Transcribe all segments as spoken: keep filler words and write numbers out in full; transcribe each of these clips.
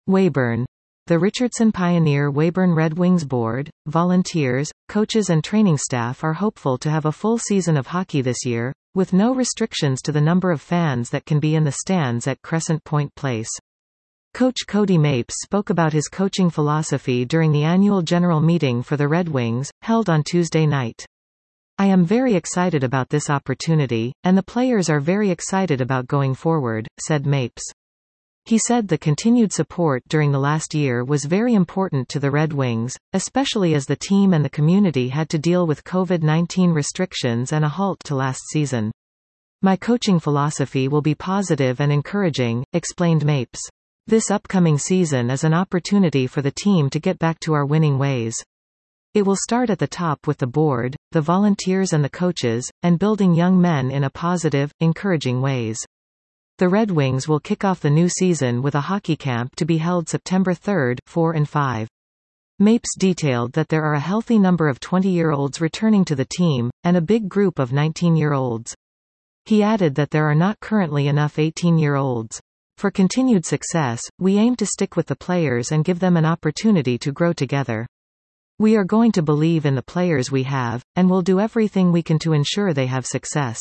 Weyburn. The Richardson Pioneer Weyburn Red Wings board, volunteers, coaches and training staff are hopeful to have a full season of hockey this year, with no restrictions to the number of fans that can be in the stands at Crescent Point Place. Coach Cody Mapes spoke about his coaching philosophy during the annual general meeting for the Red Wings, held on Tuesday night. "I am very excited about this opportunity, and the players are very excited about going forward," said Mapes. He said the continued support during the last year was very important to the Red Wings, especially as the team and the community had to deal with COVID nineteen restrictions and a halt to last season. "My coaching philosophy will be positive and encouraging," explained Mapes. "This upcoming season is an opportunity for the team to get back to our winning ways. It will start at the top with the board, the volunteers and the coaches, and building young men in a positive, encouraging ways. The Red Wings will kick off the new season with a hockey camp to be held September third, fourth and fifth. Mapes detailed that there are a healthy number of twenty-year-olds returning to the team, and a big group of nineteen-year-olds. He added that there are not currently enough eighteen-year-olds. For continued success, we aim to stick with the players and give them an opportunity to grow together. We are going to believe in the players we have, and will do everything we can to ensure they have success."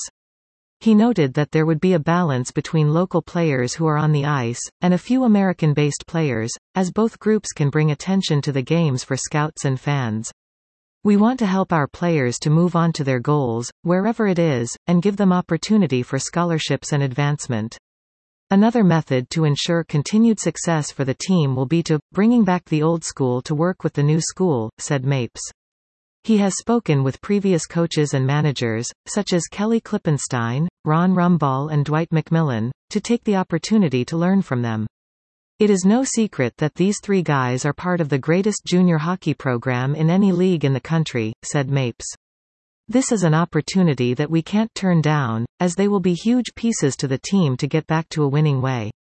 He noted that there would be a balance between local players who are on the ice, and a few American-based players, as both groups can bring attention to the games for scouts and fans. "We want to help our players to move on to their goals, wherever it is, and give them opportunity for scholarships and advancement. Another method to ensure continued success for the team will be to, bringing back the old school to work with the new school," said Mapes. He has spoken with previous coaches and managers, such as Kelly Klippenstein, Ron Rumball and Dwight McMillan, to take the opportunity to learn from them. "It is no secret that these three guys are part of the greatest junior hockey program in any league in the country," said Mapes. "This is an opportunity that we can't turn down, as they will be huge pieces to the team to get back to a winning way."